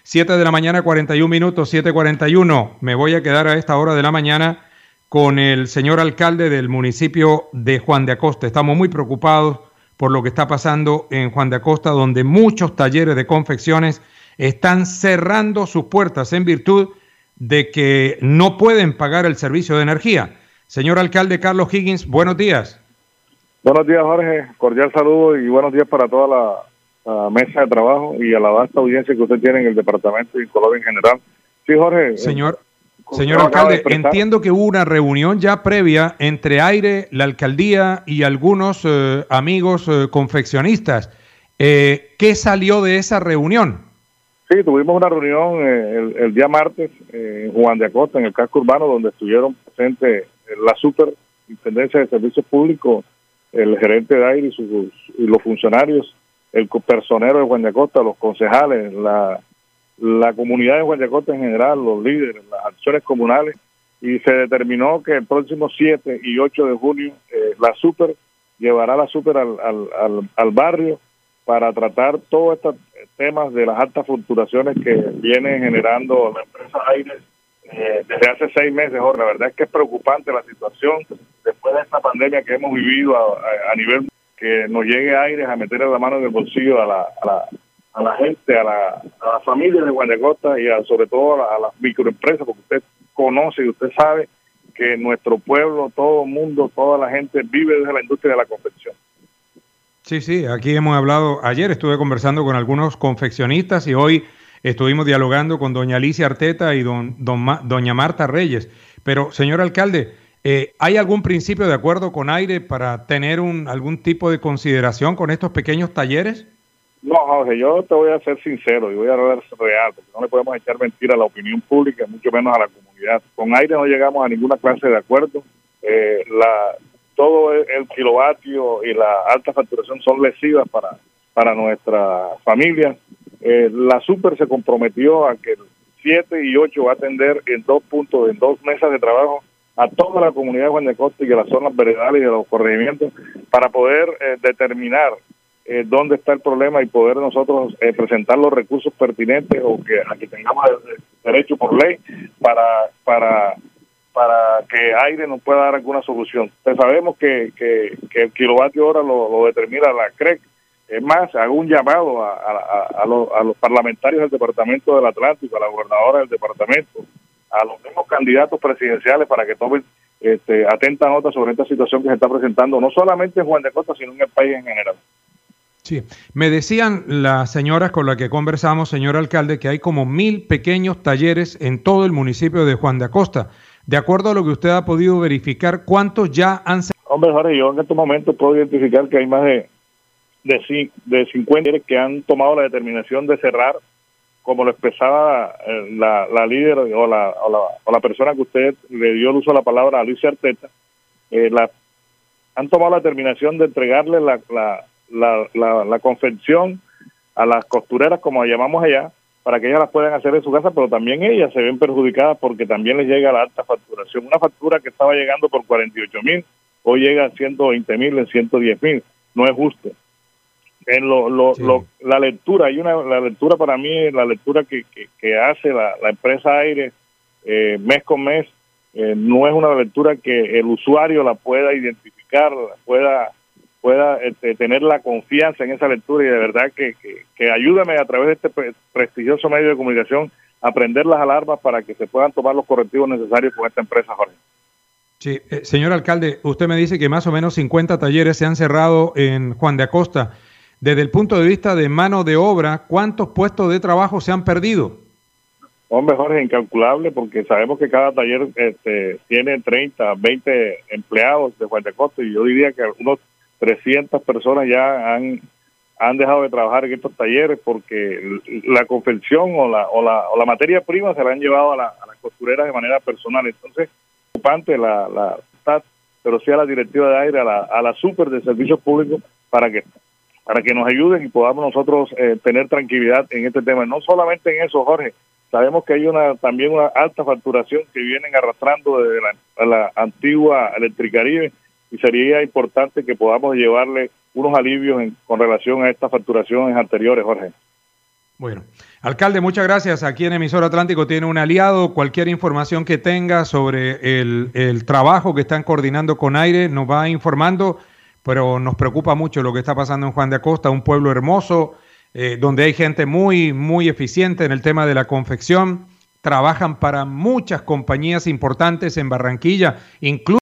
7 de la mañana, 41 minutos, 7:41. Me voy a quedar a esta hora de la mañana con el señor alcalde del municipio de Juan de Acosta. Estamos muy preocupados por lo que está pasando en Juan de Acosta, donde muchos talleres de confecciones están cerrando sus puertas en virtud de que no pueden pagar el servicio de energía. Señor alcalde Carlos Higgins, buenos días. Buenos días, Jorge. Cordial saludo y buenos días para toda la mesa de trabajo y a la vasta audiencia que usted tiene en el departamento y en Colombia en general. Sí, Jorge. Señor alcalde, entiendo que hubo una reunión ya previa entre AIRE, la alcaldía y algunos amigos confeccionistas. ¿Qué salió de esa reunión? Sí, tuvimos una reunión el día martes en Juan de Acosta, en el casco urbano, donde estuvieron presentes la Superintendencia de Servicios Públicos, el gerente de AIRE y los funcionarios, el personero de Juan de Acosta, los concejales, la comunidad de Juan de Acosta en general, los líderes, las acciones comunales, y se determinó que el próximo 7 y 8 de junio la Super llevará la Super al barrio para tratar todos estos temas de las altas facturaciones que viene generando la empresa AIRE desde hace 6 meses. Jorge, la verdad es que es preocupante la situación después de esta pandemia que hemos vivido a nivel que nos llegue AIRE a meterle la mano en el bolsillo a la gente, a la familia de Juan de Acosta y sobre todo a las microempresas, porque usted conoce y usted sabe que nuestro pueblo, todo el mundo, toda la gente vive desde la industria de la confección. Sí, aquí hemos hablado, ayer estuve conversando con algunos confeccionistas y hoy estuvimos dialogando con doña Alicia Arteta y doña Marta Reyes. Pero, señor alcalde, ¿hay algún principio de acuerdo con AIRE para tener algún tipo de consideración con estos pequeños talleres? No, Jorge, yo te voy a ser sincero y voy a hablar real, porque no le podemos echar mentira a la opinión pública, mucho menos a la comunidad. Con AIRE no llegamos a ninguna clase de acuerdo. Todo el kilovatio y la alta facturación son lesivas para nuestra familia. La Super se comprometió a que el 7 y 8 va a atender en 2 puntos, en 2 mesas de trabajo a toda la comunidad de Juan de Acosta y a las zonas veredales y de los corregimientos para poder determinar dónde está el problema y poder nosotros presentar los recursos pertinentes o que tengamos derecho por ley para que AIRE nos pueda dar alguna solución. Pues sabemos que el kilovatio hora lo determina la CREC. Es más, hago un llamado a los parlamentarios del Departamento del Atlántico, a la gobernadora del departamento, a los mismos candidatos presidenciales para que tomen atenta nota sobre esta situación que se está presentando, no solamente en Juan de Acosta, sino en el país en general. Sí, me decían las señoras con las que conversamos, señor alcalde, que hay como 1,000 pequeños talleres en todo el municipio de Juan de Acosta. De acuerdo a lo que usted ha podido verificar, ¿cuántos ya han... Hombre, Jorge, yo en estos momentos puedo identificar que hay más de 50 que han tomado la determinación de cerrar, como lo expresaba la líder o la persona que usted le dio el uso a la palabra, a Alicia Arteta. Han tomado la determinación de entregarle la confección a las costureras, como llamamos allá, para que ellas las puedan hacer en su casa, pero también ellas se ven perjudicadas porque también les llega la alta facturación. Una factura que estaba llegando por 48,000, hoy llega a 120,000, en 110,000. No es justo. La lectura, la lectura para mí, la lectura que hace la empresa AIRE mes con mes, no es una lectura que el usuario la pueda identificar, pueda tener la confianza en esa lectura, y de verdad que ayúdame a través de este prestigioso medio de comunicación a prender las alarmas para que se puedan tomar los correctivos necesarios con esta empresa, Jorge. Sí, señor alcalde, usted me dice que más o menos 50 talleres se han cerrado en Juan de Acosta. Desde el punto de vista de mano de obra, ¿cuántos puestos de trabajo se han perdido? Hombre, Jorge, incalculable, porque sabemos que cada taller tiene 30, 20 empleados de Juan de Acosta, y yo diría que unos 300 personas ya han dejado de trabajar en estos talleres porque la confección o la materia prima se la han llevado a las costureras de manera personal. Entonces, preocupante pero sí a la directiva de AIRE, a la Super de Servicios Públicos, para que nos ayuden y podamos nosotros tener tranquilidad en este tema. No solamente en eso, Jorge, sabemos que hay también una alta facturación que vienen arrastrando desde la antigua Electricaribe, y sería importante que podamos llevarle unos alivios con relación a estas facturaciones anteriores, Jorge. Bueno, alcalde, muchas gracias. Aquí en Emisor Atlántico tiene un aliado. Cualquier información que tenga sobre el trabajo que están coordinando con Aire nos va informando, pero nos preocupa mucho lo que está pasando en Juan de Acosta, un pueblo hermoso, donde hay gente muy, muy eficiente en el tema de la confección. Trabajan para muchas compañías importantes en Barranquilla, incluso